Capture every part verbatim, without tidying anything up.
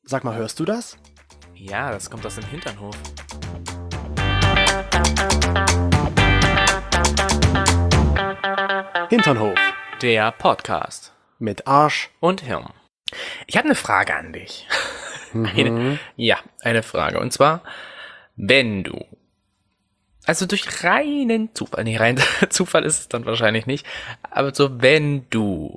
Sag mal, hörst du das? Ja, das kommt aus dem Hinternhof. Hinternhof. Der Podcast. Mit Arsch. Und Hirn. Ich habe eine Frage an dich. Mhm. Eine, ja, eine Frage. Und zwar, wenn du, also durch reinen Zufall, nee, rein Zufall ist es dann wahrscheinlich nicht, aber so, wenn du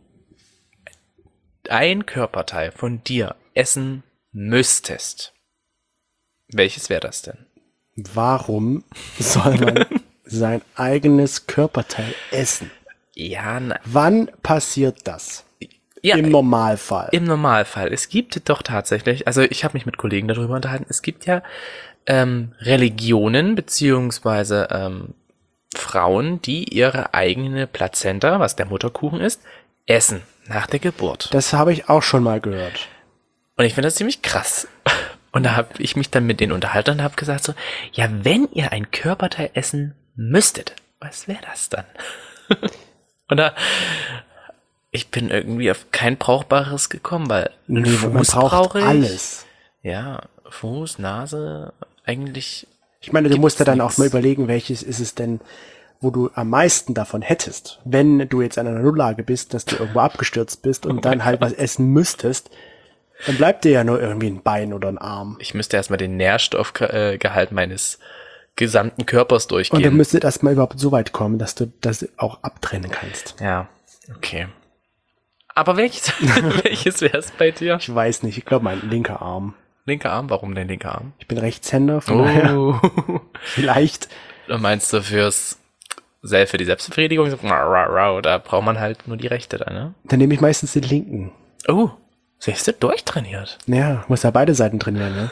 ein Körperteil von dir essen müsstest, welches wäre das denn? Warum soll man sein eigenes Körperteil essen? Ja, na, Wann passiert das? ja, Im Normalfall. Im Normalfall. Es gibt doch tatsächlich, also ich habe mich mit Kollegen darüber unterhalten, es gibt ja ähm, Religionen beziehungsweise ähm, Frauen, die ihre eigene Plazenta, was der Mutterkuchen ist, essen nach der Geburt. Das habe ich auch schon mal gehört. Und ich finde das ziemlich krass. Und da habe ich mich dann mit denen unterhalten und habe gesagt so, ja, wenn ihr ein Körperteil essen müsstet, was wäre das dann? Und da, ich bin irgendwie auf kein Brauchbares gekommen, weil ein Nee, man Fuß braucht brauche ich. alles. Ja, Fuß, Nase, eigentlich. Ich meine, du Gibt's musst ja dann nix. auch mal überlegen, welches ist es denn, wo du am meisten davon hättest. Wenn du jetzt in einer Nulllage bist, dass du irgendwo abgestürzt bist und dann halt was essen müsstest, dann bleibt dir ja nur irgendwie ein Bein oder ein Arm. Ich müsste erstmal den Nährstoffgehalt meines gesamten Körpers durchgehen. Und dann müsste erstmal überhaupt so weit kommen, dass du das auch abtrennen kannst. Ja, okay. Aber welches, welches wäre es bei dir? Ich weiß nicht, ich glaube mein linker Arm. Linker Arm? Warum dein linker Arm? Ich bin Rechtshänder, von daher Oh. vielleicht. Da meinst du fürs Selbst für die Selbstbefriedigung? So, da braucht man halt nur die rechte dann, ne? Dann nehme ich meistens den linken. Oh, siehst du, durchtrainiert. Ja, muss ja beide Seiten trainieren, ne?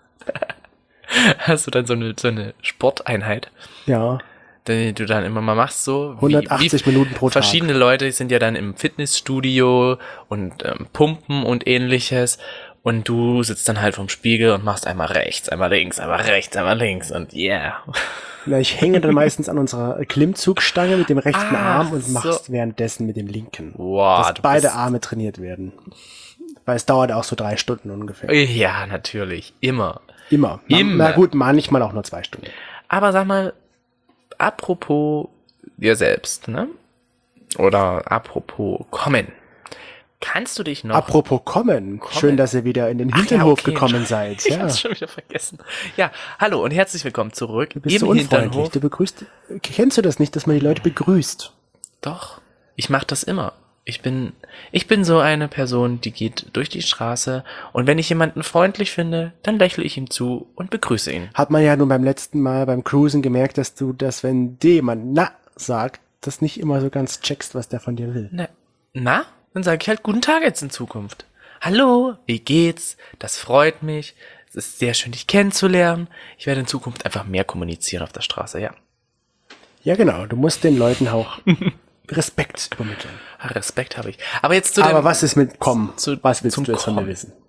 Hast du dann so eine, so eine Sporteinheit, Ja, die du dann immer mal machst, so? wie- hundertachtzig wie Minuten pro Tag. Verschiedene Leute sind ja dann im Fitnessstudio und ähm, pumpen und ähnliches. Und du sitzt dann halt vorm Spiegel und machst einmal rechts, einmal links, einmal rechts, einmal links und yeah. Na, ich hänge dann meistens an unserer Klimmzugstange mit dem rechten Ah, Arm und so. mach's währenddessen mit dem linken. Wow, dass du beide bist- Arme trainiert werden. Weil es dauert auch so drei Stunden ungefähr. Ja, natürlich, immer. Immer. Na, Immer. na gut, manchmal auch nur zwei Stunden. Aber sag mal, apropos dir selbst, ne? Oder apropos kommen. Kannst du dich noch... Apropos kommen. Schön, dass ihr wieder in den Ach ja, Hinterhof okay, gekommen Entschuldigung. seid. Ich Ja. hab's schon wieder vergessen. Ja, hallo und herzlich willkommen zurück Du bist im so unfreundlich. Hinternhof. Du begrüßt. Kennst du das nicht, dass man die Leute begrüßt? Doch, ich mache das immer. Ich bin, ich bin so eine Person, die geht durch die Straße und wenn ich jemanden freundlich finde, dann lächle ich ihm zu und begrüße ihn. Hat man ja nun beim letzten Mal beim Cruisen gemerkt, dass du das, wenn dir jemand na sagt, das nicht immer so ganz checkst, was der von dir will. Na, na? Dann sage ich halt guten Tag jetzt in Zukunft. Hallo, wie geht's? Das freut mich. Es ist sehr schön, dich kennenzulernen. Ich werde in Zukunft einfach mehr kommunizieren auf der Straße, ja. Ja, genau. Du musst den Leuten auch Respekt übermitteln. Ah, Respekt habe ich. Aber jetzt zu dem... Aber was ist mit kommen? zu- Was willst zum du jetzt von mir Kommen. wissen?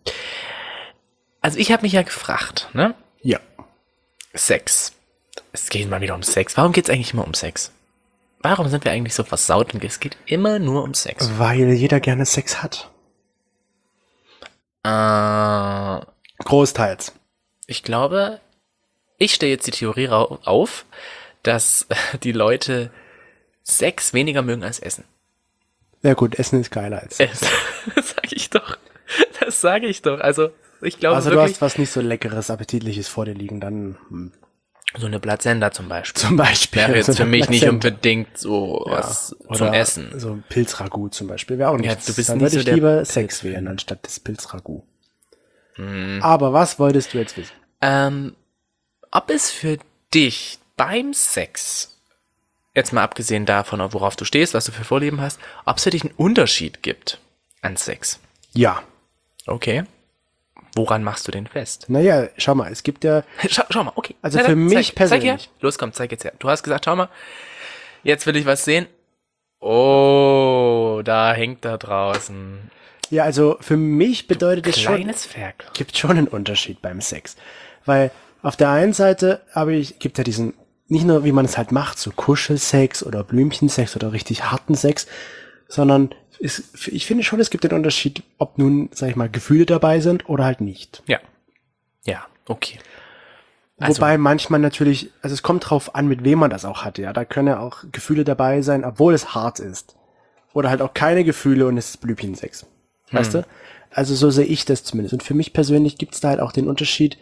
Also ich habe mich ja gefragt, ne? Ja. Sex. Es geht mal wieder um Sex. Warum geht's eigentlich immer um Sex? Warum sind wir eigentlich so versaut und es geht immer nur um Sex? Weil jeder gerne Sex hat. Äh, Großteils. ich glaube, ich stelle jetzt die Theorie rau- auf, dass die Leute Sex weniger mögen als Essen. Ja gut, Essen ist geiler als Sex. Es, das sage ich doch. Das sage ich doch. Also ich glaube Also du wirklich, hast was nicht so Leckeres, Appetitliches vor dir liegen, dann hm, so eine Plazenta zum Beispiel. zum Beispiel. Wäre jetzt so für eine mich nicht Plazenta. unbedingt so was Oder zum Essen. So ein Pilzragout zum Beispiel wäre auch Ja, nichts. du bist dann nicht würde so ich der lieber Pilz- Sex wählen anstatt des Pilzragout. Aber was wolltest du jetzt wissen? Ähm, ob es für dich beim Sex, jetzt mal abgesehen davon, worauf du stehst, was du für Vorlieben hast, ob es für dich einen Unterschied gibt an Sex? Ja. Okay. Woran machst du den fest? Naja, schau mal, es gibt ja, Schau, schau mal, okay. Also Zeig- für mich zeig, persönlich. Zeig her. Los, komm, zeig jetzt her. Du hast gesagt, schau mal, jetzt will ich was sehen. Oh, da hängt da draußen. ja, also für mich bedeutet es schon, Kleines Ferkel. gibt schon einen Unterschied beim Sex. Weil auf der einen Seite habe ich, gibt ja diesen, nicht nur wie man es halt macht, so Kuschelsex oder Blümchensex oder richtig harten Sex, sondern ist, ich finde schon, es gibt den Unterschied, ob nun, sag ich mal, Gefühle dabei sind oder halt nicht. Ja. Ja, okay. Also, Wobei manchmal natürlich, also es kommt drauf an, mit wem man das auch hat, ja. Da können ja auch Gefühle dabei sein, obwohl es hart ist. Oder halt auch keine Gefühle und es ist Blübchensex. Weißt Hm. du? Also so sehe ich das zumindest. Und für mich persönlich gibt es da halt auch den Unterschied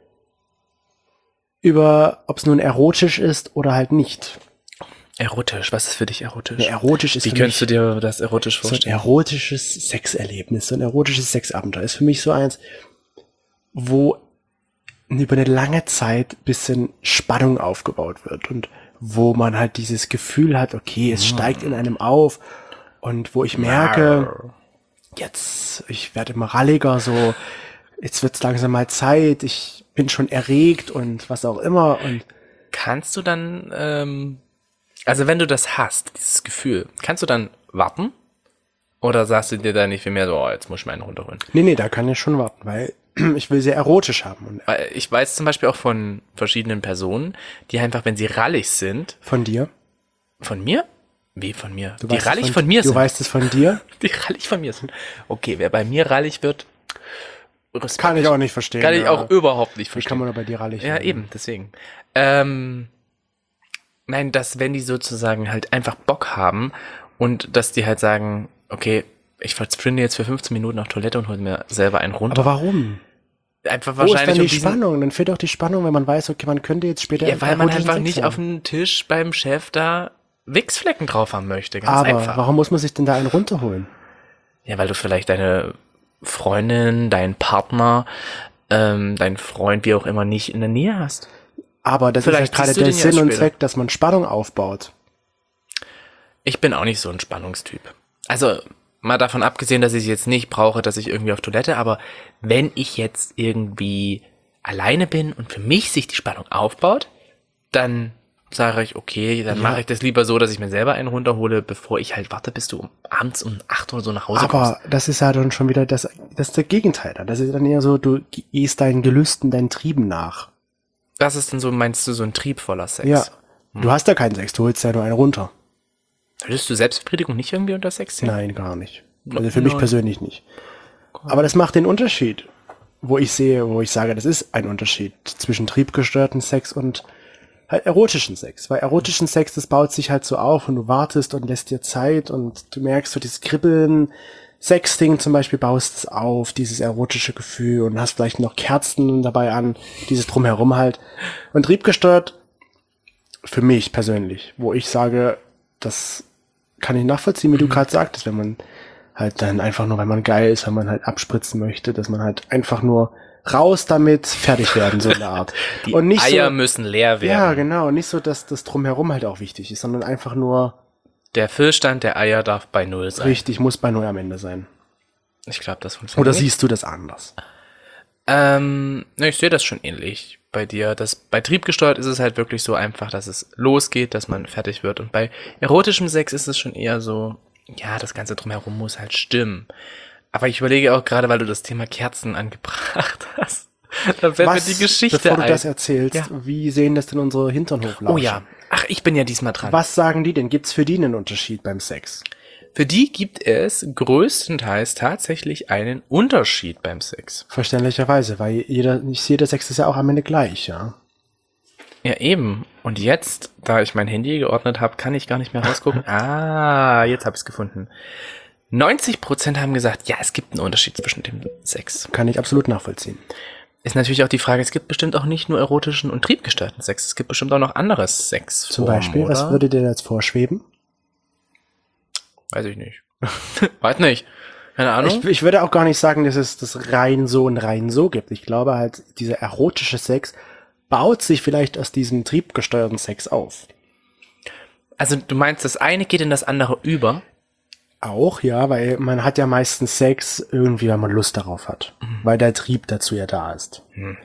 über, ob es nun erotisch ist oder halt nicht. erotisch, was ist für dich erotisch? Ja, erotisch ist Wie für könntest du mich dir das erotisch so ein vorstellen? erotisches Sexerlebnis, so ein erotisches Sexabenteuer. Ist für mich so eins, wo über eine lange Zeit bisschen Spannung aufgebaut wird und wo man halt dieses Gefühl hat, okay, es steigt in einem auf und wo ich merke, jetzt, ich werde immer ralliger, so, jetzt wird's langsam mal Zeit, ich bin schon erregt und was auch immer und Kannst du dann, ähm, also wenn du das hast, dieses Gefühl, kannst du dann warten? Oder sagst du dir dann nicht viel mehr so, oh, jetzt muss ich mal einen runterholen? nee, nee, da kann ich schon warten, weil ich will sehr erotisch haben und Weil ich weiß zum Beispiel auch von verschiedenen Personen, die einfach, wenn sie rallig sind, von dir. von mir? Wie von mir? Du Die weißt es rallig von, von mir Du sind. weißt es von dir? Die rallig von mir sind. Okay, wer bei mir rallig wird, Respekt. Kann ich auch nicht verstehen. Kann ich ja. auch überhaupt nicht Wie verstehen. kann man da bei dir rallig Ja, werden? eben, deswegen. Ähm, nein, dass wenn die sozusagen halt einfach Bock haben und dass die halt sagen, okay, ich verschwinde jetzt für fünfzehn Minuten auf Toilette und hole mir selber einen runter. Aber warum? Einfach Wo ist wahrscheinlich dann die um diesen, Spannung? Dann fehlt doch die Spannung, wenn man weiß, okay, man könnte jetzt später ja, weil man erotischen einfach Sex nicht haben. auf dem Tisch beim Chef da Wichsflecken drauf haben möchte. Ganz Aber einfach. warum muss man sich denn da einen runterholen? Ja, weil du vielleicht deine Freundin, deinen Partner, ähm, deinen Freund, wie auch immer, nicht in der Nähe hast. Aber das Vielleicht ist ja gerade siehst du der den ja Sinn und später. Zweck, dass man Spannung aufbaut. Ich bin auch nicht so ein Spannungstyp. Also, mal davon abgesehen, dass ich jetzt nicht brauche, dass ich irgendwie auf Toilette, aber wenn ich jetzt irgendwie alleine bin und für mich sich die Spannung aufbaut, dann sage ich, okay, dann Ja. mache ich das lieber so, dass ich mir selber einen runterhole, bevor ich halt warte, bis du um, abends um acht oder so nach Hause kommst. Aber das ist ja dann schon wieder das, das ist der Gegenteil. Dann. Das ist dann eher so, du gehst deinen Gelüsten, deinen Trieben nach. Das ist dann so, meinst du, so ein Trieb voller Sex? Ja. Du hast ja keinen Sex, du holst ja nur einen runter. Würdest du Selbstbefriedigung nicht irgendwie unter Sex sehen? Nein, gar nicht. Also für mich Nein. persönlich nicht. Aber das macht den Unterschied, wo ich sehe, wo ich sage, das ist ein Unterschied zwischen triebgestörten Sex und halt erotischen Sex. Weil erotischen Sex, das baut sich halt so auf und du wartest und lässt dir Zeit und du merkst so dieses Kribbeln. Sexting zum Beispiel baust es auf, dieses erotische Gefühl und hast vielleicht noch Kerzen dabei an, dieses Drumherum halt. Und triebgestört, für mich persönlich, wo ich sage, das kann ich nachvollziehen, wie du gerade sagtest, wenn man halt dann einfach nur, wenn man geil ist, wenn man halt abspritzen möchte, dass man halt einfach nur raus damit, fertig werden, so eine Art. Die und nicht Eier so, müssen leer werden. ja, genau, und nicht so, dass das Drumherum halt auch wichtig ist, sondern einfach nur Der Füllstand der Eier darf bei Null sein. richtig, muss bei Null am Ende sein. Ich glaube, das funktioniert. Oder nicht. siehst du das anders? Ähm, ne, ich sehe das schon ähnlich bei dir. Das, bei triebgesteuert ist es halt wirklich so einfach, dass es losgeht, dass man fertig wird. Und bei erotischem Sex ist es schon eher so, ja, das Ganze drumherum muss halt stimmen. Aber ich überlege auch gerade, weil du das Thema Kerzen angebracht hast. Da fällt mir die Geschichte bevor du ein. das erzählst, Ja. wie sehen das denn unsere Hintern hochlaufen? Oh ja. Ach, ich bin ja diesmal dran. Was sagen die denn? Gibt's für die einen Unterschied beim Sex? Für die gibt es größtenteils tatsächlich einen Unterschied beim Sex. Verständlicherweise, weil jeder, nicht jeder Sex ist ja auch am Ende gleich, ja. Ja, eben. Und jetzt, da ich mein Handy geordnet habe, kann ich gar nicht mehr rausgucken. Ah, jetzt habe ich es gefunden. neunzig Prozent haben gesagt, ja, es gibt einen Unterschied zwischen dem Sex. Kann ich absolut nachvollziehen. Ist natürlich auch die Frage, es gibt bestimmt auch nicht nur erotischen und triebgestörten Sex. Es gibt bestimmt auch noch anderes Sex. Zum Beispiel, oder? was würde dir jetzt vorschweben? Weiß ich nicht. Weiß nicht. Keine Ahnung. Ich, ich würde auch gar nicht sagen, dass es das rein so und rein so gibt. Ich glaube halt, dieser erotische Sex baut sich vielleicht aus diesem triebgesteuerten Sex auf. Also du meinst, das eine geht in das andere über? Auch, ja, weil man hat ja meistens Sex irgendwie, weil man Lust darauf hat. Mhm. Weil der Trieb dazu ja da ist. Mhm.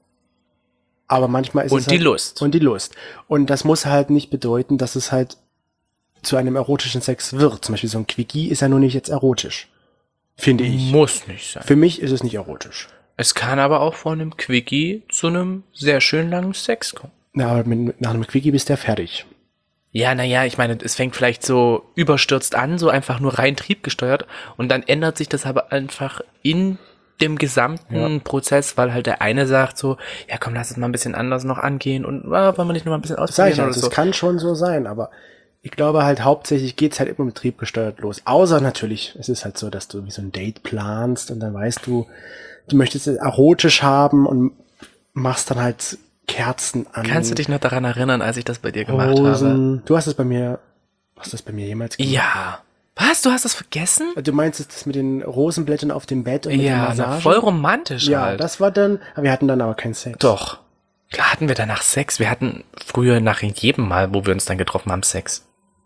Aber manchmal ist Und es die halt, Lust. Und die Lust. Und das muss halt nicht bedeuten, dass es halt zu einem erotischen Sex wird. Zum Beispiel so ein Quickie ist ja nur nicht jetzt erotisch. Finde ich. Muss nicht sein. Für mich ist es nicht erotisch. Es kann aber auch von einem Quickie zu einem sehr schön langen Sex kommen. Ja, aber mit, nach einem Quickie bist du ja fertig. Ja, naja, ich meine, es fängt vielleicht so überstürzt an, so einfach nur rein triebgesteuert und dann ändert sich das aber einfach in dem gesamten Ja. Prozess, weil halt der eine sagt so, ja komm, lass es mal ein bisschen anders noch angehen und ah, wollen wir nicht noch mal ein bisschen Das sag ich ausprobieren ja, oder also so. es kann schon so sein, aber ich glaube halt hauptsächlich geht's halt immer mit Trieb gesteuert los. Außer natürlich, es ist halt so, dass du wie so ein Date planst und dann weißt du, du möchtest es erotisch haben und machst dann halt Kerzen an. Kannst du dich noch daran erinnern, als ich das bei dir gemacht habe? Rosen. Du hast es bei mir, hast du das bei mir jemals gemacht? Ja. Was? Du hast das vergessen? Du meinst das mit den Rosenblättern auf dem Bett und mit der Ja, Massage? na, voll romantisch Ja, halt. das war dann, aber wir hatten dann aber keinen Sex. Doch. Klar hatten wir danach Sex. Wir hatten früher nach jedem Mal, wo wir uns dann getroffen haben, Sex.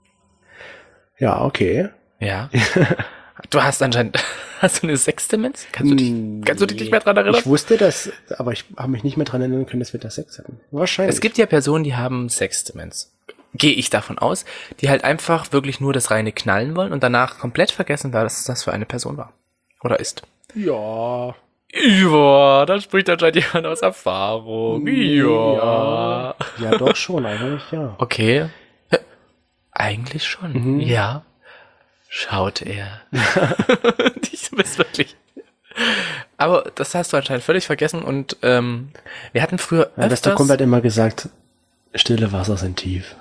Ja, okay. Ja. Du hast anscheinend, hast du eine Sexdemenz? Kannst du dich, kannst du dich nicht mehr dran erinnern? Ich wusste das, aber ich habe mich nicht mehr dran erinnern können, dass wir da Sex hatten. Wahrscheinlich. Es gibt ja Personen, die haben Sexdemenz. Gehe ich davon aus, die halt einfach wirklich nur das reine Knallen wollen und danach komplett vergessen, was das für eine Person war. Oder ist. Ja. Ja, da spricht anscheinend jemand aus Erfahrung. Ja. Ja, doch schon, eigentlich ja. Okay. Eigentlich schon. Mhm. Ja. Schaut er. Du bist wirklich. Aber das hast du anscheinend völlig vergessen und ähm, wir hatten früher Ja, das öfters... kommt halt immer gesagt, stille Wasser sind tief.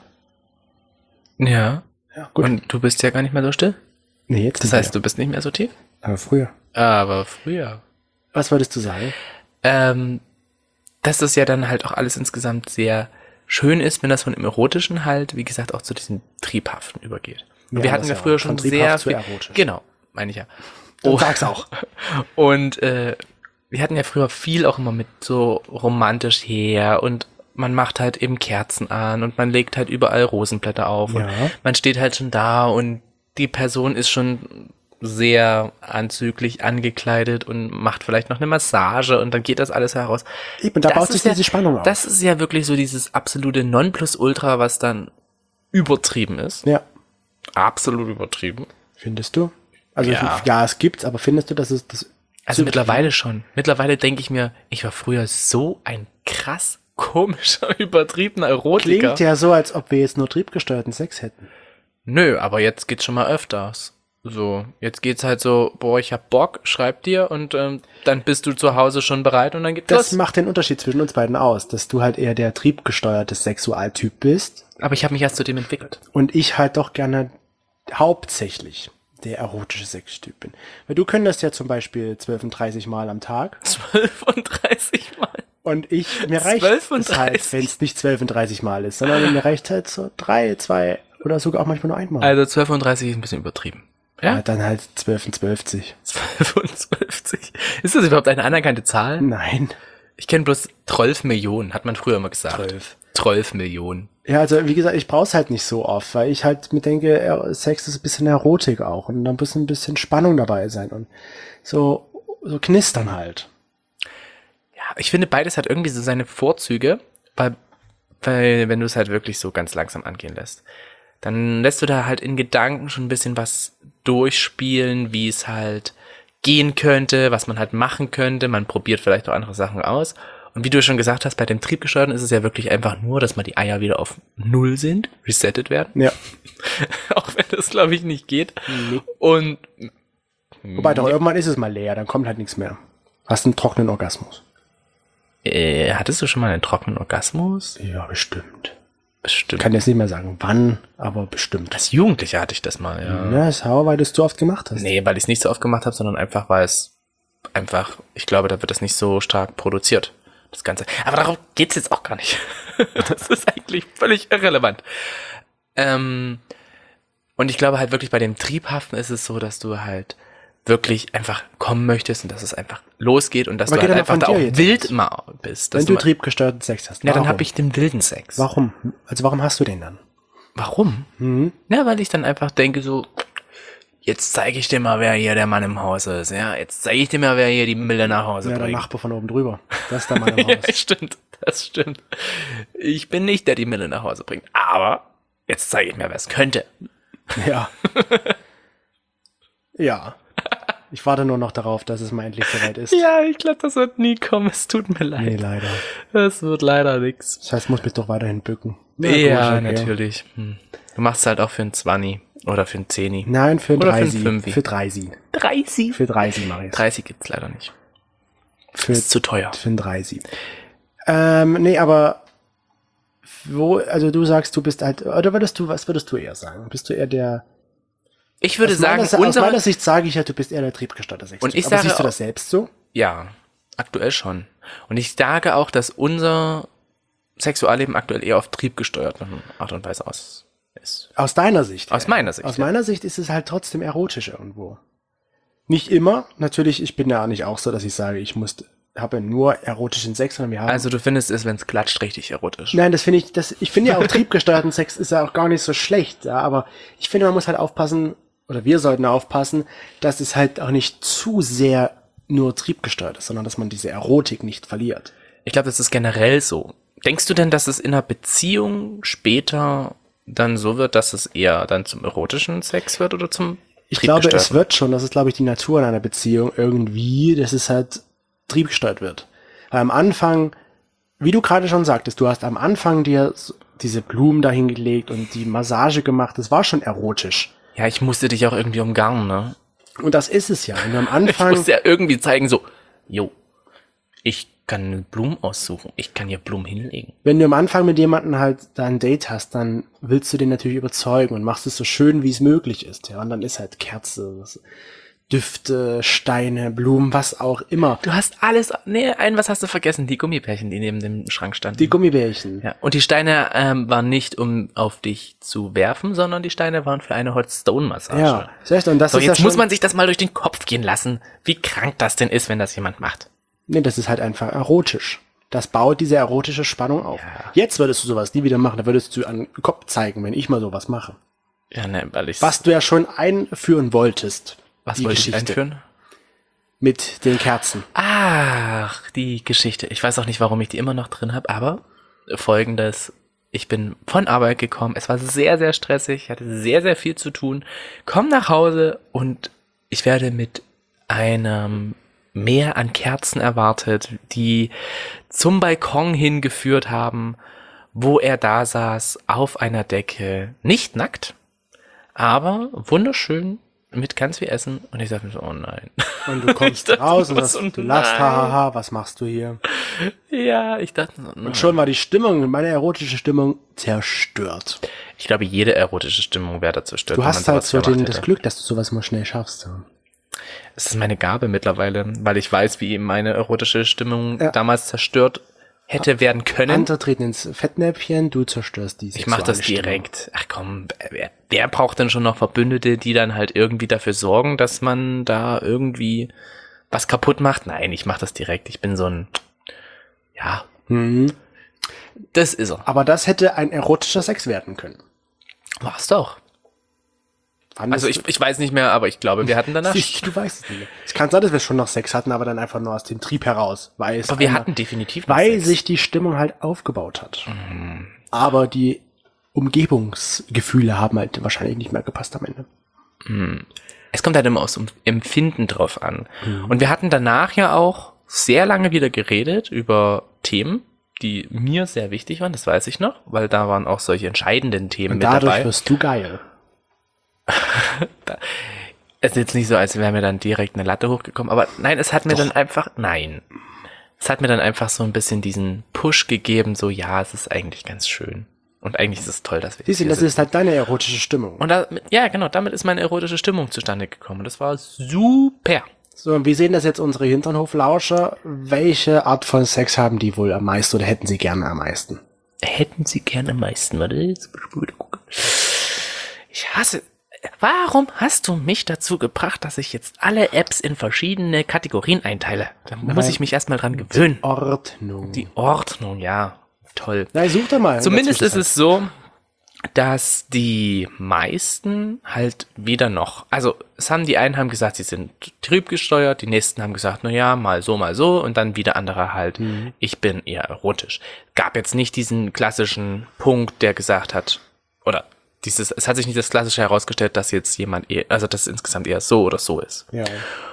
Ja. Ja, gut. Und du bist ja gar nicht mehr so still. Nee, jetzt Das nicht heißt, mehr. du bist nicht mehr so tief? Aber früher. Aber früher. Was wolltest du sagen? Ähm, dass das ja dann halt auch alles insgesamt sehr schön ist, wenn das von dem Erotischen halt, wie gesagt, auch zu diesem Triebhaften übergeht. Und Ja, wir hatten das ja ja früher auch. schon Von sehr triebhaft zu viel, erotisch. genau, meine ich ja. Dann sag's auch. Und äh, wir hatten ja früher viel auch immer mit so romantisch her und man macht halt eben Kerzen an und man legt halt überall Rosenblätter auf und Ja. man steht halt schon da und die Person ist schon sehr anzüglich angekleidet und macht vielleicht noch eine Massage und dann geht das alles heraus. Eben, da Das baut sich ist ja, diese Spannung auf. Das ist ja wirklich so dieses absolute Nonplusultra, was dann übertrieben ist. Ja. Absolut übertrieben. Findest du? Also Ja. ich, ja, es gibt's, aber findest du, dass es das Also mittlerweile schon. Mittlerweile denke ich mir, ich war früher so ein krass komischer, übertriebener Erotiker. klingt ja so, als ob wir jetzt nur triebgesteuerten Sex hätten. Nö, aber jetzt geht's schon mal öfters. So, jetzt geht's halt so, boah, ich hab Bock, schreib dir und ähm, dann bist du zu Hause schon bereit und dann geht's Das los. macht den Unterschied zwischen uns beiden aus, dass du halt eher der triebgesteuerte Sexualtyp bist Aber ich habe mich erst zu dem entwickelt. und ich halt doch gerne hauptsächlich der erotische Sextyp bin. Weil du könntest ja zum Beispiel zwölf und dreißig Mal am Tag zwölfunddreißig Mal. und ich, mir reicht zwölf und es halt, dreißig. wenn es nicht zwölf und dreißig Mal ist, sondern mir reicht halt so drei, zwei oder sogar auch manchmal nur einmal. Also zwölfunddreißig ist ein bisschen übertrieben. ja, Ja? dann halt zwölf und zwölfzig. zwölfundzwanzig. Ist das überhaupt eine anerkannte Zahl? Nein. Ich kenne bloß zwölf Millionen, hat man früher immer gesagt. Zwölf. zwölf Millionen. Ja, also wie gesagt, ich brauch's halt nicht so oft, weil ich halt mir denke, er- Sex ist ein bisschen Erotik auch und da muss ein bisschen Spannung dabei sein und so, so knistern halt. Ja, ich finde, beides hat irgendwie so seine Vorzüge, weil, weil wenn du es halt wirklich so ganz langsam angehen lässt, dann lässt du da halt in Gedanken schon ein bisschen was durchspielen, wie es halt gehen könnte, was man halt machen könnte. Man probiert vielleicht auch andere Sachen aus. Und wie du schon gesagt hast, bei dem Triebgesteuerten ist es ja wirklich einfach nur, dass mal die Eier wieder auf Null sind, resettet werden. Ja. Auch wenn das, glaube ich, nicht geht. Nee. Und Wobei doch irgendwann ist es mal leer, dann kommt halt nichts mehr. Hast einen trockenen Orgasmus. äh, hattest du schon mal einen trockenen Orgasmus? Ja, bestimmt. Bestimmt. Kann jetzt nicht mehr sagen, wann, aber bestimmt. Als Jugendlicher hatte ich das mal, ja. Ja, ist aber, weil du es zu oft gemacht hast. Nee, weil ich es nicht so oft gemacht habe, sondern einfach, weil es einfach, ich glaube, da wird das nicht so stark produziert, das Ganze. Aber darauf geht's jetzt auch gar nicht. Das ist eigentlich völlig irrelevant. Ähm, und ich glaube halt wirklich, bei dem Triebhaften ist es so, dass du halt wirklich einfach kommen möchtest und dass es einfach losgeht und dass Aber du geh halt doch mal einfach von da dir auch jetzt wild aus. mal bist. Dass Wenn du mal- triebgesteuerten Sex hast. ja, dann warum? habe ich den wilden Sex. Warum? Also warum hast du den dann? Warum? Mhm. Ja, weil ich dann einfach denke so, jetzt zeige ich dir mal, wer hier der Mann im Haus ist. Ja, jetzt zeige ich dir mal, wer hier die Mille nach Hause Ja, der bringt. Nachbar von oben drüber. Das ist der Mann im Ja, Haus. stimmt. Das stimmt. Ich bin nicht der, die Mille nach Hause bringt. Aber jetzt zeige ich mir, wer es könnte. Ja. Ja. Ich warte nur noch darauf, dass es mal endlich soweit ist. Ja, ich glaube, das wird nie kommen. Es tut mir leid. Nee, leider. Das wird leider nix. Das heißt, ich muss mich doch weiterhin bücken. Ja, gut, okay. natürlich. Hm. Du machst es halt auch für einen Zwanni oder für einen Zehni. Nein, für ein Oder für ein Dreisi. Fünfi. Für Dreisi. dreißig? Für Dreisi mache ich es. dreißig gibt's leider nicht. Für, Ist zu teuer. für ein Dreisi. Ähm, nee, aber wo, also du sagst, du bist halt, oder würdest du, was würdest du eher sagen? Bist du eher der, Ich würde aus sagen, meiner, aus unsere, meiner Sicht sage ich ja, du bist eher der triebgesteuerte Sextyp. Und ich aber sage siehst du auch- das selbst so? ja, aktuell schon. Und ich sage auch, dass unser Sexualleben aktuell eher auf triebgesteuerte Art und Weise aus ist. Aus deiner Sicht? Aus ja. meiner Sicht, Aus ja. meiner Sicht ist es halt trotzdem erotisch irgendwo. Nicht immer, natürlich, ich bin ja nicht auch so, dass ich sage, ich muss, habe nur erotischen Sex, sondern wir haben... Also du findest es, wenn es klatscht, richtig erotisch. Nein, das finde ich, das, ich finde ja auch triebgesteuerten Sex ist ja auch gar nicht so schlecht, ja, aber ich finde, man muss halt aufpassen, oder wir sollten aufpassen, dass es halt auch nicht zu sehr nur triebgesteuert ist, sondern dass man diese Erotik nicht verliert. Ich glaube, das ist generell so. Denkst du denn, dass es in einer Beziehung später dann so wird, dass es eher dann zum erotischen Sex wird oder zum Ich glaube, es triebgesteuerten? wird schon, das ist, glaube ich, die Natur in einer Beziehung irgendwie, dass es halt triebgesteuert wird. Weil am Anfang, wie du gerade schon sagtest, du hast am Anfang dir so diese Blumen dahin gelegt und die Massage gemacht, das war schon erotisch. Ja, ich musste dich auch irgendwie umgarnen, ne? Und das ist es ja. Wenn du am Ich Anfang, musste ja irgendwie zeigen, so, jo, ich kann Blumen aussuchen, ich kann hier Blumen hinlegen. wenn du am Anfang mit jemandem halt da ein Date hast, dann willst du den natürlich überzeugen und machst es so schön, wie es möglich ist. Ja, und dann ist halt Kerze, was- Düfte, Steine, Blumen, was auch immer. Du hast alles, nee, ein, was hast du vergessen? Die Gummibärchen, die neben dem Schrank standen. Die Gummibärchen. Ja, und die Steine ähm, waren nicht, um auf dich zu werfen, sondern die Steine waren für eine Hot Stone Massage. Ja, siehst du, und das So, ist jetzt ja muss schon, man sich das mal durch den Kopf gehen lassen, wie krank das denn ist, wenn das jemand macht. nee, das ist halt einfach erotisch. Das baut diese erotische Spannung auf. Ja. Jetzt würdest du sowas nie wieder machen, da würdest du an den Kopf zeigen, wenn ich mal sowas mache. Ja, ne, weil ich Was du ja schon einführen wolltest. was die wollte ich Geschichte einführen? mit den Kerzen. Ach, die Geschichte. Ich weiß auch nicht, warum ich die immer noch drin habe, aber folgendes. Ich bin von Arbeit gekommen. Es war sehr, sehr stressig. Ich hatte sehr, sehr viel zu tun. Komm nach Hause und ich werde mit einem Meer an Kerzen erwartet, die zum Balkon hingeführt haben, wo er da saß, auf einer Decke. Nicht nackt, aber wunderschön mit ganz viel Essen. Und ich dachte mir so, oh nein. Und du kommst dachte raus und nur sagst, so, du lachst, nein. hahaha, was machst du hier? Ja, ich dachte, so, nein. Und schon war die Stimmung, meine erotische Stimmung, zerstört. Ich glaube, jede erotische Stimmung wäre da zerstört. Du wenn man hast halt sowas so gemacht den, das hätte. Glück, dass du sowas mal schnell schaffst. Ja. Es ist meine Gabe mittlerweile, weil ich weiß, wie meine erotische Stimmung Ja. damals zerstört hätte werden können. Andere treten ins Fettnäpfchen, du zerstörst die Ich mach das sexuelle Stimmung. direkt. Ach komm, wer, wer braucht denn schon noch Verbündete, die dann halt irgendwie dafür sorgen, dass man da irgendwie was kaputt macht? Nein, ich mach das direkt. Ich bin so ein, ja, Mhm. das ist er. Aber das hätte ein erotischer Sex werden können. War's doch. Fandest Also ich, ich weiß nicht mehr, aber ich glaube, wir hatten danach. du, du weißt es nicht mehr. Es kann sein, dass wir schon noch Sex hatten, aber dann einfach nur aus dem Trieb heraus. Weil es Aber wir einmal- hatten definitiv noch weil Sex. sich die Stimmung halt aufgebaut hat. Mhm. Aber die Umgebungsgefühle haben halt wahrscheinlich nicht mehr gepasst am Ende. Es kommt halt immer aus dem Empfinden drauf an. Und wir hatten danach ja auch sehr lange wieder geredet über Themen, die mir sehr wichtig waren, das weiß ich noch, weil da waren auch solche entscheidenden Themen Und mit dadurch dabei. wirst du geil. Es ist jetzt nicht so, als wäre mir dann direkt eine Latte hochgekommen, aber nein, es hat mir dann einfach, nein. Es hat mir dann einfach so ein bisschen diesen Push gegeben, so ja, es ist eigentlich ganz schön. Und eigentlich ist es toll, dass wir Siehst du, hier das sind. ist halt deine erotische Stimmung. Und da, ja, genau, damit ist meine erotische Stimmung zustande gekommen. Und das war super. So, und wie sehen das jetzt unsere Hinternhoflauscher? Welche Art von Sex haben die wohl am meisten oder hätten sie gerne am meisten? Hätten Sie gerne am meisten, warte, jetzt muss ich mal wieder gucken. Ich hasse, warum hast du mich dazu gebracht, dass ich jetzt alle Apps in verschiedene Kategorien einteile? Da muss ich mich erstmal dran gewöhnen. Ordnung. Die Ordnung, ja, toll. Na, such doch mal. Zumindest ist Dazwischen. es so, dass die meisten halt wieder noch, also es haben die einen haben gesagt, sie sind triebgesteuert, die nächsten haben gesagt, na ja, mal so, mal so und dann wieder andere halt, ich bin eher erotisch. Gab jetzt nicht diesen klassischen Punkt, der gesagt hat, oder dieses, es hat sich nicht das Klassische herausgestellt, dass jetzt jemand eher, also dass es insgesamt eher so oder so ist. Ja.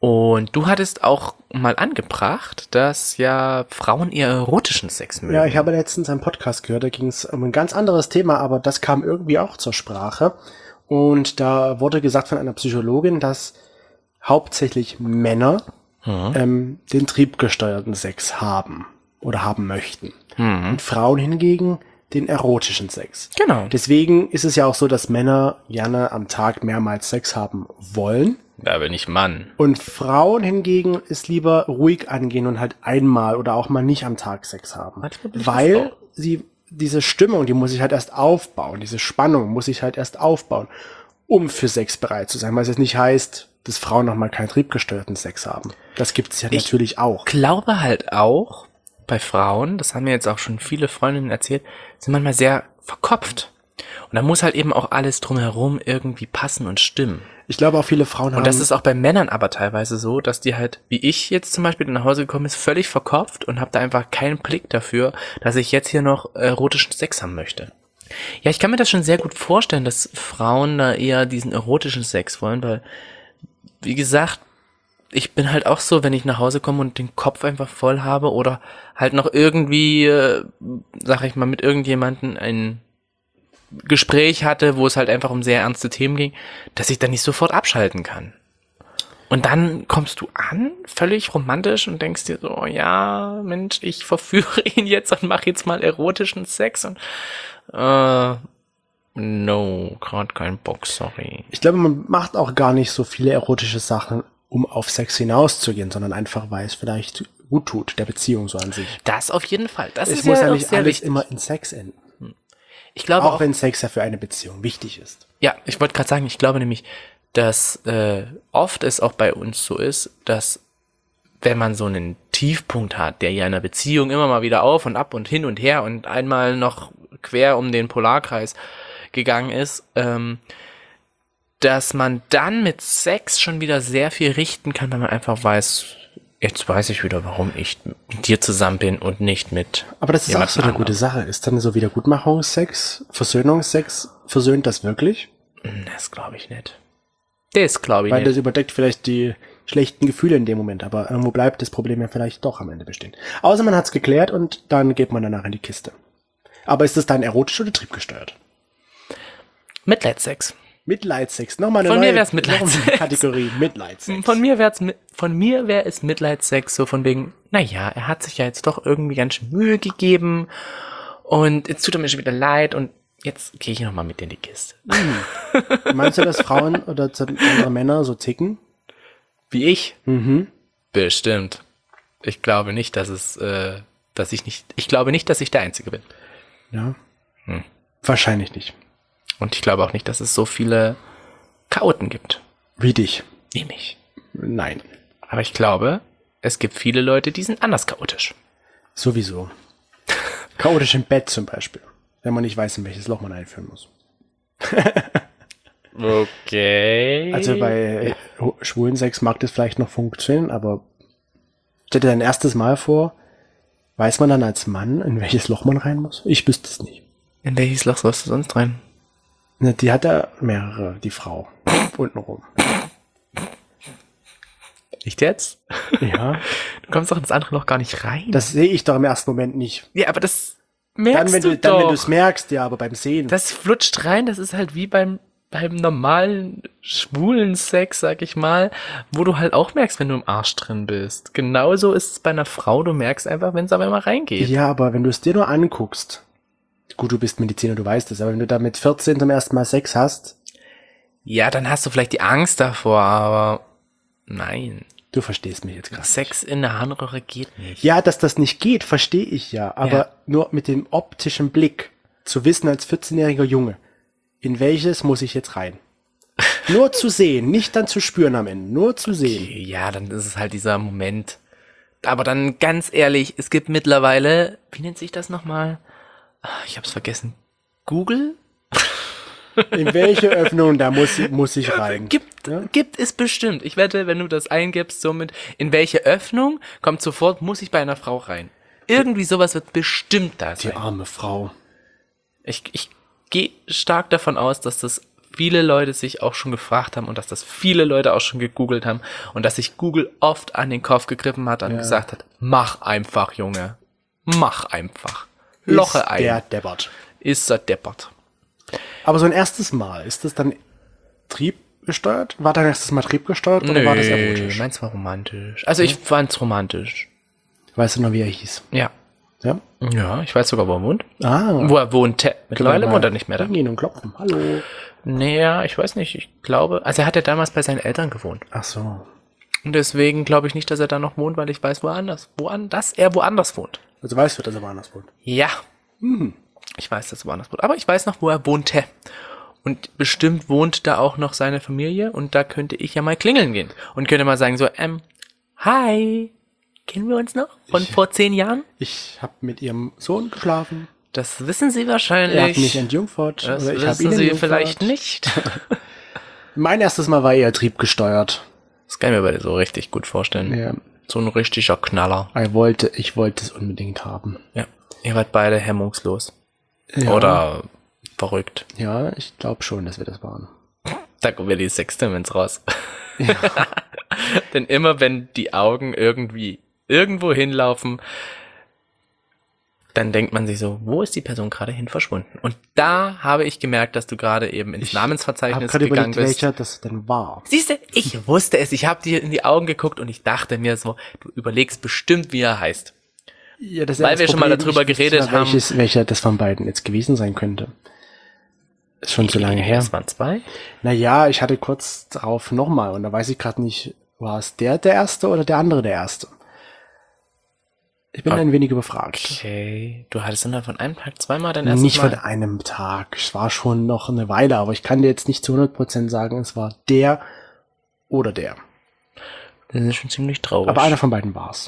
Und du hattest auch mal angebracht, dass ja Frauen eher erotischen Sex mögen. Ja, ich habe letztens einen Podcast gehört, da ging es um ein ganz anderes Thema, aber das kam irgendwie auch zur Sprache. Und da wurde gesagt von einer Psychologin, dass hauptsächlich Männer Mhm. ähm, den triebgesteuerten Sex haben oder haben möchten. Mhm. Und Frauen hingegen den erotischen Sex. Genau. Deswegen ist es ja auch so, dass Männer gerne am Tag mehrmals Sex haben wollen. Da bin ich Mann. Und Frauen hingegen ist lieber ruhig angehen und halt einmal oder auch mal nicht am Tag Sex haben. Manchmal bin ich eine Weil Frau. sie diese Stimmung, die muss ich halt erst aufbauen. Diese Spannung muss ich halt erst aufbauen, um für Sex bereit zu sein. Weil es jetzt nicht heißt, dass Frauen nochmal keinen triebgesteuerten Sex haben. Das gibt's ja Ich natürlich auch. glaube halt auch, bei Frauen, das haben mir jetzt auch schon viele Freundinnen erzählt, sind manchmal sehr verkopft. Und da muss halt eben auch alles drumherum irgendwie passen und stimmen. Ich glaube auch viele Frauen haben... Und das ist auch bei Männern aber teilweise so, dass die halt, wie ich jetzt zum Beispiel nach Hause gekommen ist, völlig verkopft und habe da einfach keinen Blick dafür, dass ich jetzt hier noch erotischen Sex haben möchte. Ja, ich kann mir das schon sehr gut vorstellen, dass Frauen da eher diesen erotischen Sex wollen, weil, wie gesagt, ich bin halt auch so, wenn ich nach Hause komme und den Kopf einfach voll habe oder halt noch irgendwie, äh, sag ich mal, mit irgendjemandem ein Gespräch hatte, wo es halt einfach um sehr ernste Themen ging, dass ich dann nicht sofort abschalten kann. Und dann kommst du an, völlig romantisch und denkst dir so, oh ja, Mensch, ich verführe ihn jetzt und mache jetzt mal erotischen Sex und äh, no, gerade kein Bock, sorry. Ich glaube, man macht auch gar nicht so viele erotische Sachen, um auf Sex hinauszugehen, sondern einfach, weil es vielleicht gut tut, der Beziehung so an sich. Das auf jeden Fall. Das Es ist muss ja ja auch nicht sehr alles wichtig. immer in Sex enden. Ich glaube Auch auch, wenn Sex ja für eine Beziehung wichtig ist. ja, ich wollte gerade sagen, ich glaube nämlich, dass äh, oft es auch bei uns so ist, dass wenn man so einen Tiefpunkt hat, der ja in einer Beziehung immer mal wieder auf und ab und hin und her und einmal noch quer um den Polarkreis gegangen ist, ähm, dass man dann mit Sex schon wieder sehr viel richten kann, weil man einfach weiß, jetzt weiß ich wieder, warum ich mit dir zusammen bin und nicht mit Aber das ist auch jemand so eine anderem. gute Sache. Ist dann so Wiedergutmachungssex, Versöhnungsex, versöhnt das wirklich? Das glaube ich nicht. Das glaube ich Weil nicht. das überdeckt vielleicht die schlechten Gefühle in dem Moment, aber irgendwo bleibt das Problem ja vielleicht doch am Ende bestehen. Außer man hat's geklärt und dann geht man danach in die Kiste. Aber ist das dann erotisch oder triebgesteuert? Mitleidssex. Mitleidssex, nochmal eine Von neue mir wär's Mitleidssex. Kategorie, Mitleidssex. Von mir wär's mi- von mir wäre es Mitleidssex, so von wegen, naja, er hat sich ja jetzt doch irgendwie ganz schön Mühe gegeben und jetzt tut er mir schon wieder leid und jetzt gehe ich nochmal mit in die Kiste. Meinst du, dass Frauen oder andere Männer so ticken? Wie ich? Mhm. Bestimmt. Ich glaube nicht, dass es, äh, dass ich nicht, ich glaube nicht, dass ich der Einzige bin. Ja. Hm. Wahrscheinlich nicht. Und ich glaube auch nicht, dass es so viele Chaoten gibt. Wie dich. Wie mich. Nein. Aber ich glaube, es gibt viele Leute, die sind anders chaotisch. Sowieso. Chaotisch im Bett zum Beispiel. Wenn man nicht weiß, in welches Loch man einführen muss. Okay. Also bei ho- schwulen Sex mag das vielleicht noch funktionieren, aber stell dir dein erstes Mal vor, weiß man dann als Mann, in welches Loch man rein muss? Ich wüsste es nicht. In welches Loch sollst du sonst rein? Ne, die hat ja mehrere, die Frau. Untenrum. Nicht jetzt? Ja. Du kommst doch ins andere Loch gar nicht rein. Das sehe ich doch im ersten Moment nicht. ja, aber das merkst Dann, wenn du, du, dann, wenn doch. du es merkst, ja, aber beim Sehen. Das flutscht rein, das ist halt wie beim, beim normalen schwulen Sex, sag ich mal, wo du halt auch merkst, wenn du im Arsch drin bist. Genauso ist es bei einer Frau, du merkst einfach, wenn es aber immer reingeht. Ja, aber wenn du es dir nur anguckst, gut, du bist Mediziner, du weißt es, aber wenn du da mit vierzehn zum ersten Mal Sex hast, Ja, dann hast du vielleicht die Angst davor, aber nein. du verstehst mich jetzt gerade. Sex in der Harnröhre geht nicht. Ja, dass das nicht geht, verstehe ich ja, aber Ja. nur mit dem optischen Blick zu wissen als vierzehnjähriger Junge, in welches muss ich jetzt rein? Nur zu sehen, nicht dann zu spüren am Ende, nur zu sehen. Okay, ja, dann ist es halt dieser Moment. Aber dann ganz ehrlich, es gibt mittlerweile, wie nennt sich das nochmal? Ah, Ich hab's vergessen. Google? In welche Öffnung da muss, muss ich rein? Gibt, Ja? gibt es bestimmt. Ich wette, wenn du das eingibst, somit, in welche Öffnung, kommt sofort, muss ich bei einer Frau rein. Irgendwie sowas wird bestimmt da Die sein. arme Frau. Ich, ich gehe stark davon aus, dass das viele Leute sich auch schon gefragt haben und dass das viele Leute auch schon gegoogelt haben und dass sich Google oft an den Kopf gegriffen hat und Ja. gesagt hat, mach einfach, Junge. Mach einfach. Loche ist ein. der deppert. Ist er deppert. Aber so ein erstes Mal, ist das dann triebgesteuert? War dein erstes Mal triebgesteuert oder war das erotisch? meins war romantisch. Also ich fand's romantisch. Weißt du noch, wie er hieß? Ja. Ja? Ja, ich weiß sogar, wo er wohnt. Ah. Wo er wohnte. Mittlerweile wohnt er nicht mehr da. Hingehen und klopfen. Hallo. Naja, ich weiß nicht. Ich glaube, also er hat ja damals bei seinen Eltern gewohnt. Ach so. Und deswegen glaube ich nicht, dass er da noch wohnt, weil ich weiß, woanders, woanders, er woanders wohnt. Also weißt du, dass er woanders wohnt? Ja. Ich weiß, dass er woanders wohnt. Aber ich weiß noch, wo er wohnte. Und bestimmt wohnt da auch noch seine Familie. Und da könnte ich ja mal klingeln gehen. Und könnte mal sagen so, ähm, hi, kennen wir uns noch? Von vor zehn Jahren? Ich habe mit ihrem Sohn geschlafen. Das wissen Sie wahrscheinlich. Er hat mich entjungfert. Das oder ich habe wissen ihn Sie entjungfert. vielleicht nicht. Mein erstes Mal war eher triebgesteuert. Das kann ich mir bei dir so richtig gut vorstellen. Ja. So ein richtiger Knaller. Ich wollte, ich wollte es unbedingt haben. Ja. Ihr wart beide hemmungslos. Ja. Oder verrückt. Ja, ich glaube schon, dass wir das waren. Da kommt ja die Sextinenz raus. Ja. Denn immer wenn die Augen irgendwie irgendwo hinlaufen, dann denkt man sich so, wo ist die Person gerade hin verschwunden? Und da habe ich gemerkt, dass du gerade eben ins Ich hab Namensverzeichnis gerade gegangen überlegt, bist. welcher das denn war. Siehst du, ich wusste es. Ich habe dir in die Augen geguckt und ich dachte mir so, du überlegst bestimmt, wie er heißt. Ja, das ist Weil das wir schon mal Problem. darüber Ich wusste geredet ja, haben. Welches, welcher das von beiden jetzt gewesen sein könnte. Ist schon zu lange her. Das waren zwei. Naja, ich hatte kurz drauf nochmal und da weiß ich gerade nicht, war es der der Erste oder der andere der Erste? Ich bin Okay. ein wenig überfragt. Okay. Du hattest innerhalb von einem Tag zweimal dein erstes Nicht Mal. von einem Tag. Es war schon noch eine Weile, aber ich kann dir jetzt nicht zu hundert Prozent sagen, es war der oder der. Das ist schon ziemlich traurig. Aber einer von beiden war's.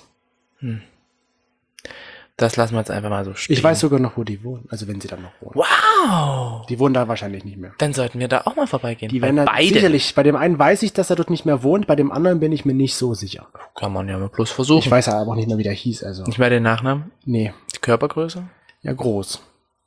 Das lassen wir jetzt einfach mal so stehen. Ich weiß sogar noch, wo die wohnen. Also wenn sie dann noch wohnen. Wow! Die wohnen da wahrscheinlich nicht mehr. Dann sollten wir da auch mal vorbeigehen. Die Bei werden da beiden. sicherlich, bei dem einen weiß ich, dass er dort nicht mehr wohnt, bei dem anderen bin ich mir nicht so sicher. Kann man ja mal bloß versuchen. Ich weiß aber auch nicht mehr, wie der hieß, also. Nicht mehr den Nachnamen? Nee, Die Körpergröße? ja groß.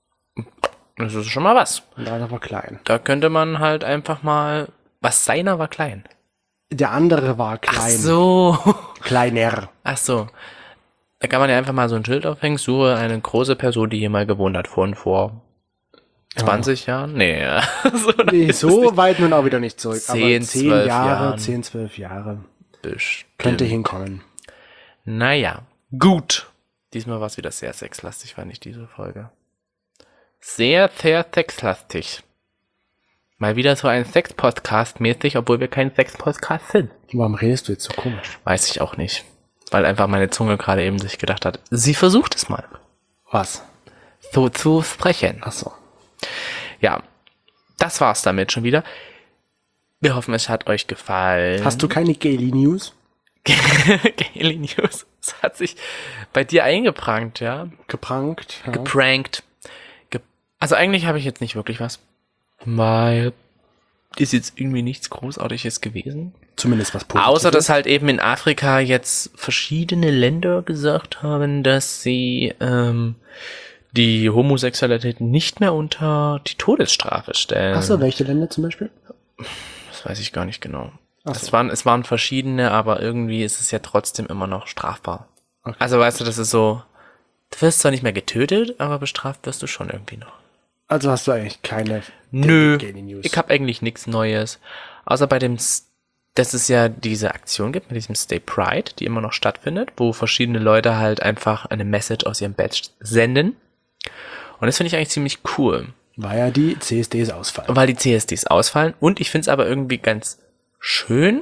Das ist schon mal was. Und der andere war klein. Da könnte man halt einfach mal... Was seiner war klein. Der andere war klein. Ach so. Kleiner. Ach so. Da kann man ja einfach mal so ein Schild aufhängen. Suche eine große Person, die hier mal gewohnt hat. Von vor zwanzig Jahren? Nee. ja. so lange Nee, ist es so nicht. weit nun auch wieder nicht zurück. Zehn, aber zehn zwölf Jahre, Jahren. zehn, zwölf Jahre. Bestimmt. Könnte hinkommen. Naja, gut. Diesmal war es wieder sehr sexlastig, fand ich diese Folge. Sehr, sehr sexlastig. Mal wieder so ein Sex-Podcast mäßig, obwohl wir kein Sex-Podcast sind. Warum redest du jetzt so komisch? Weiß ich auch nicht. Weil einfach meine Zunge gerade eben sich gedacht hat, sie versucht es mal. Was? So zu sprechen. Ach so. Ja, das war's damit schon wieder. Wir hoffen, es hat euch gefallen. Hast du keine Gaily News? Gaily News. Das hat sich bei dir eingeprangt, ja. Geprankt? Ja. Geprankt. Ge also eigentlich habe ich jetzt nicht wirklich was. Weil ist jetzt irgendwie nichts Großartiges gewesen. Zumindest was Positives. Außer, dass halt eben in Afrika jetzt verschiedene Länder gesagt haben, dass sie ähm, die Homosexualität nicht mehr unter die Todesstrafe stellen. Ach so, welche Länder zum Beispiel? Das weiß ich gar nicht genau. Ach Es so. waren, es waren verschiedene, aber irgendwie ist es ja trotzdem immer noch strafbar. Okay. Also weißt du, das ist so, du wirst zwar nicht mehr getötet, aber bestraft wirst du schon irgendwie noch. Also hast du eigentlich keine Nö, Gaily News. ich habe eigentlich nichts Neues. Außer bei dem, S- dass es ja diese Aktion gibt mit diesem Stay Pride, die immer noch stattfindet, wo verschiedene Leute halt einfach eine Message aus ihrem Badge senden. Und das finde ich eigentlich ziemlich cool, War ja die C S Ds ausfallen. weil die C S Ds ausfallen. Und ich finde es aber irgendwie ganz schön.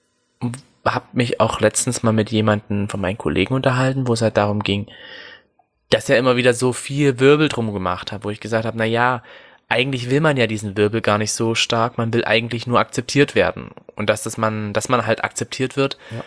Hab mich auch letztens mal mit jemandem von meinen Kollegen unterhalten, wo es halt darum ging, dass er immer wieder so viel Wirbel drum gemacht hat, wo ich gesagt habe, na ja, eigentlich will man ja diesen Wirbel gar nicht so stark, man will eigentlich nur akzeptiert werden. Und dass das man, dass man halt akzeptiert wird, Ja.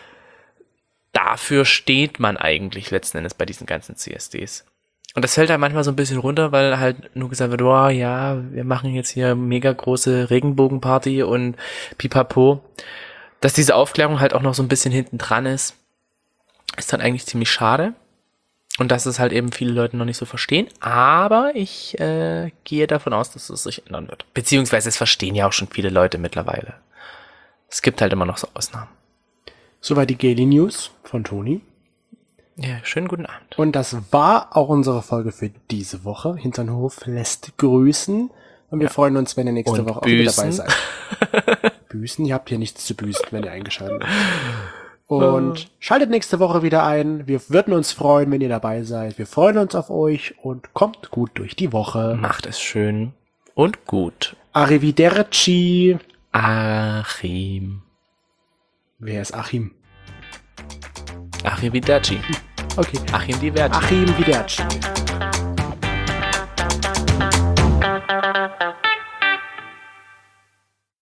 dafür steht man eigentlich letzten Endes bei diesen ganzen C S Ds. Und das fällt halt manchmal so ein bisschen runter, weil halt nur gesagt wird, oh ja, wir machen jetzt hier mega große Regenbogenparty und pipapo. Dass diese Aufklärung halt auch noch so ein bisschen hinten dran ist, ist dann eigentlich ziemlich schade. Und dass es halt eben viele Leute noch nicht so verstehen. Aber ich äh, gehe davon aus, dass es sich ändern wird. Beziehungsweise es verstehen ja auch schon viele Leute mittlerweile. Es gibt halt immer noch so Ausnahmen. Soweit die Gaily News von Toni. Ja, schönen guten Abend. Und das war auch unsere Folge für diese Woche. Hinternhof lässt grüßen. Und wir ja. freuen uns, wenn ihr nächste Und Woche büßen. auch wieder dabei seid. Büßen? Ihr habt hier nichts zu büßen, wenn ihr eingeschaltet habt. Und schaltet nächste Woche wieder ein. Wir würden uns freuen, wenn ihr dabei seid. Wir freuen uns auf euch und kommt gut durch die Woche. Macht es schön und gut. Arrivederci. Achim. Wer ist Achim? Arrivederci. Okay. Achim Diverci. Achim Diverci.